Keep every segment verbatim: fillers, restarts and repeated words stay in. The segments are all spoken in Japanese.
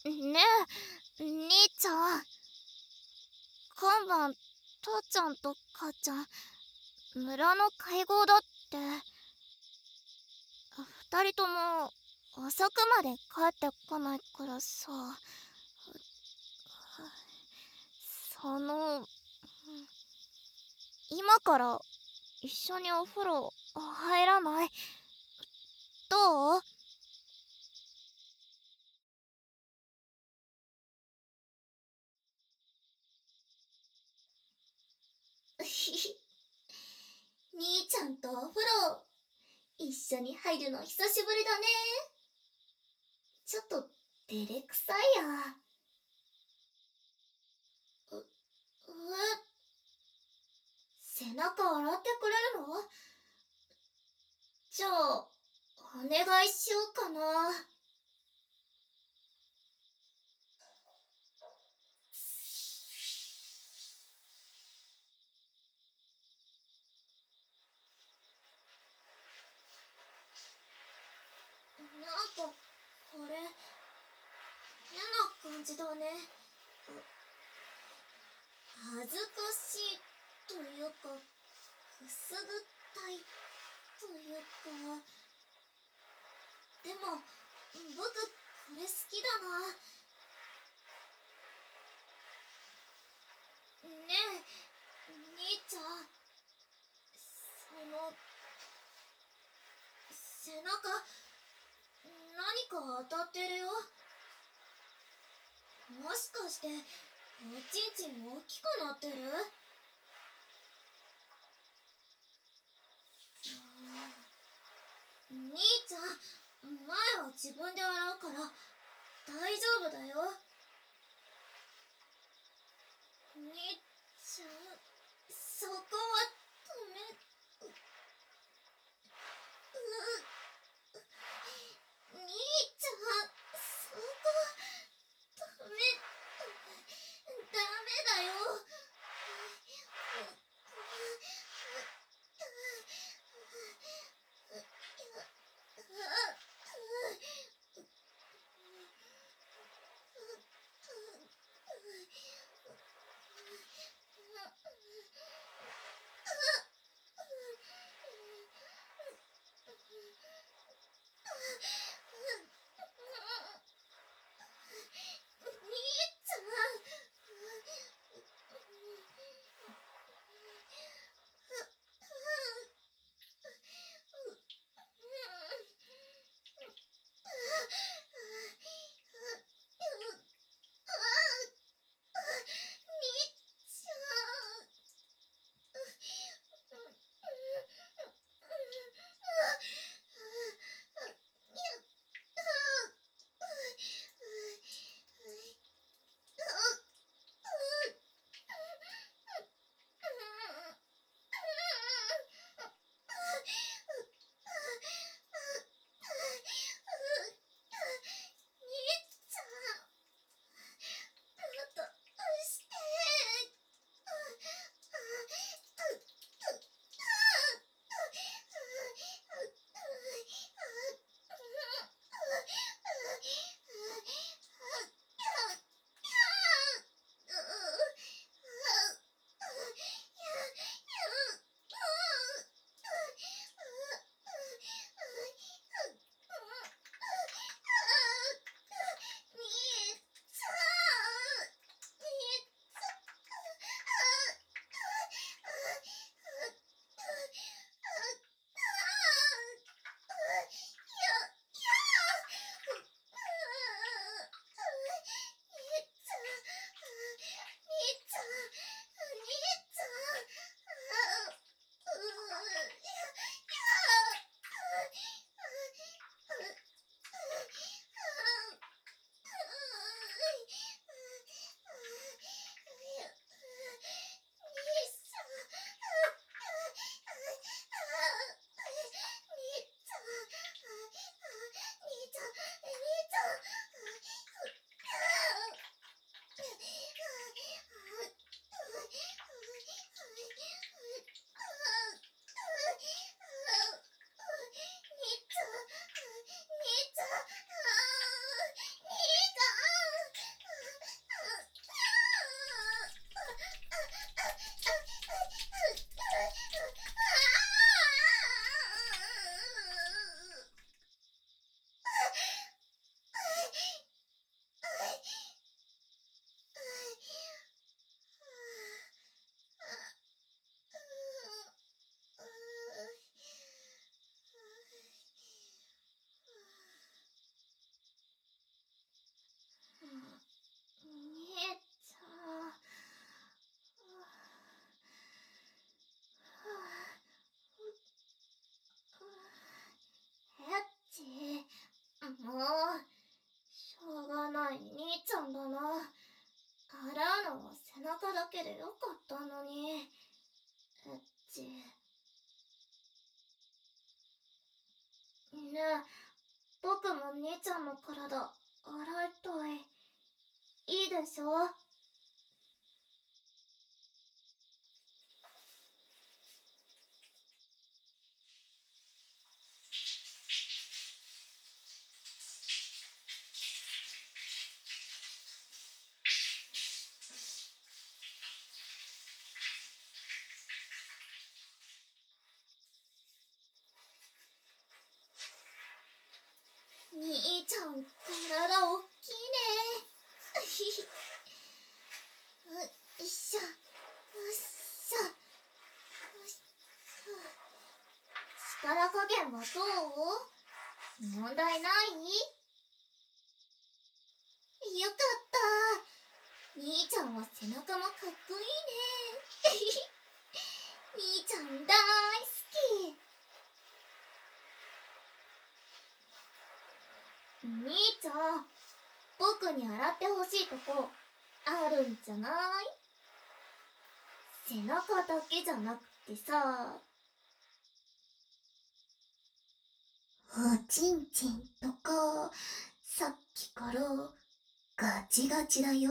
ねえ、兄ちゃん。今晩、父ちゃんと母ちゃん、村の会合だって。二人とも、遅くまで帰ってこないからさ。その、今から一緒にお風呂入らない？どう？兄ちゃんとお風呂一緒に入るの久しぶりだね。ちょっと照れくさいや。う、え、背中洗ってくれるの？じゃあ、お願いしようかな。なんか、これ、変な感じだね。恥ずかしいというか、くすぐったいというか。でも、僕、これ好きだな。ねえ、兄ちゃん。その、背中、何か当たってるよ。もしかして、おちんちん大きくなってる？兄ちゃん、前は自分で洗うから大丈夫だよ。兄ちゃん、そこはダメ。う、兄ちゃん、そこダメ。ダメだよ。 しょ。兄ちゃん、体おっきいね。よいしょ、よっしょ。力加減はどう？問題ない？よかった。兄ちゃんは背中もかっこいいね。兄ちゃん大好き。兄ちゃん、僕に洗ってほしいとこあるんじゃない？背中だけじゃなくてさ、おちんちんとかさっきからガチガチだよ。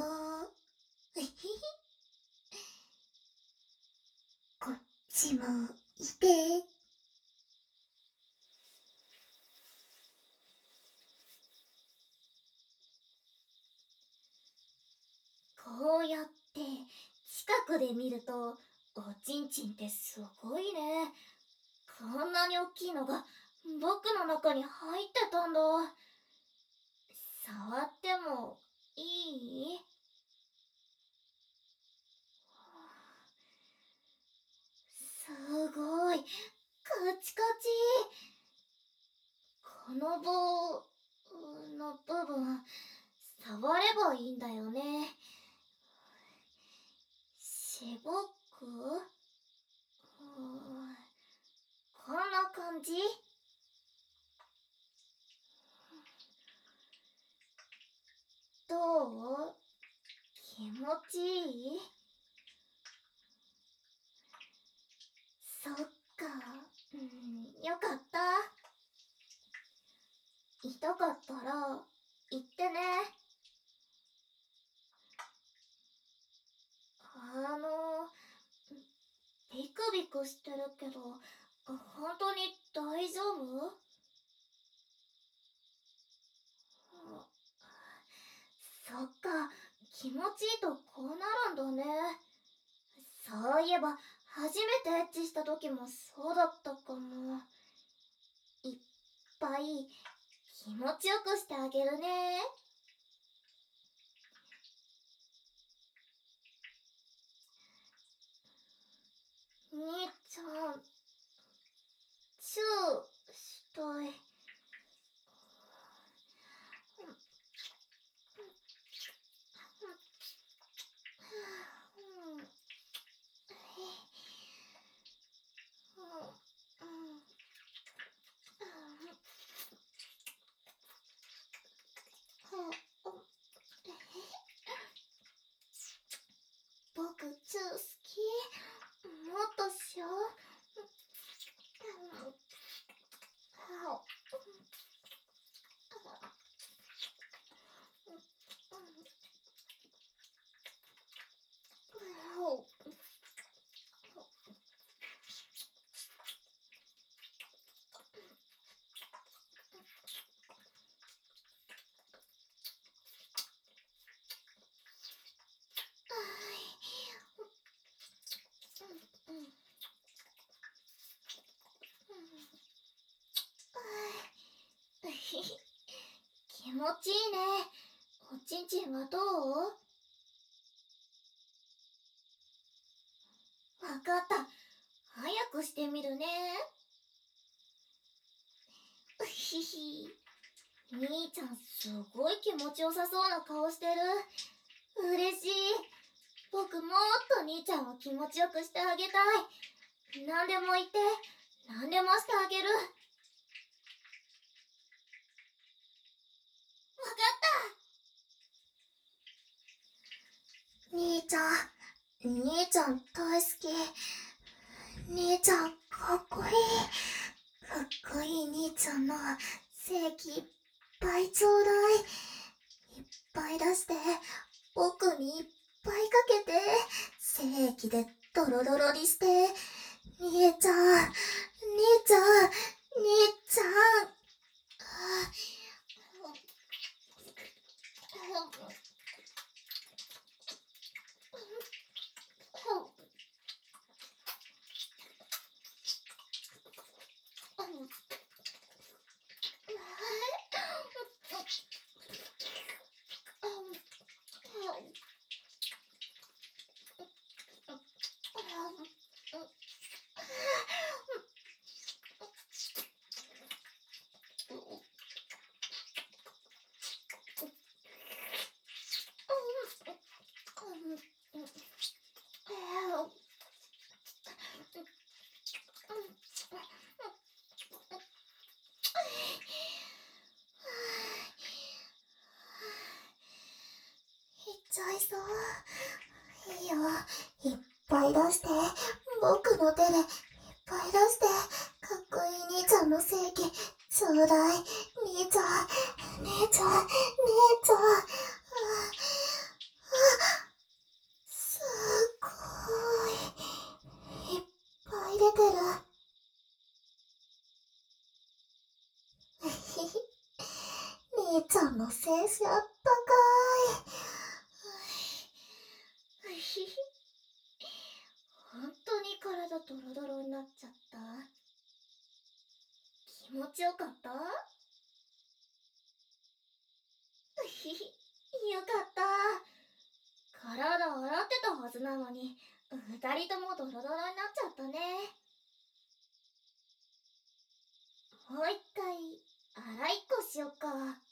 こっちもいて。こうやって近くで見るとおちんちんってすごいね。こんなに大きいのが僕の中に入ってたんだ。触ってもいい？すごいカチカチ。この棒の部分触ればいいんだよね。しごく？こんな感じ？どう？気持ちいい？そっか、うん、よかった。痛かったら言ってね。あの、ビクビクしてるけど、本当に大丈夫？そっか、気持ちいいとこうなるんだね。そういえば、初めてエッチした時もそうだったかも。いっぱい気持ちよくしてあげるね。兄ちゃん、チューしたい。僕チュー好き。もっとしよう。気持ちいいね。おちんちんはどう？わかった。早くしてみるね。うひひ。兄ちゃんすごい気持ちよさそうな顔してる。嬉しい。僕もっと兄ちゃんを気持ちよくしてあげたい。何でも言って、何でもしてあげる。わかった。兄ちゃん、兄ちゃん大好き。兄ちゃんかっこいい。かっこいい兄ちゃんの正気いっぱいちょうだい。いっぱい出して僕にいっぱいかけて、精液でドロドロにして、兄ちゃん、兄ちゃん、兄ちゃん。いっちゃいそう。いいよ、いっぱい出して、僕の手でいっぱい出して、かっこいい兄ちゃんの正義、ちょうだい、兄ちゃん、姉ちゃん、姉ちゃん。ああ、すっごい、いっぱい出てる。ひひ、兄ちゃんの精子あったかい。ひひ、本当に体ドロドロになっちゃった。気持ちよかった？ひひ、よかった。体洗ってたはずなのに、二人ともドロドロになっちゃったね。もう一回、洗いっこしよっか。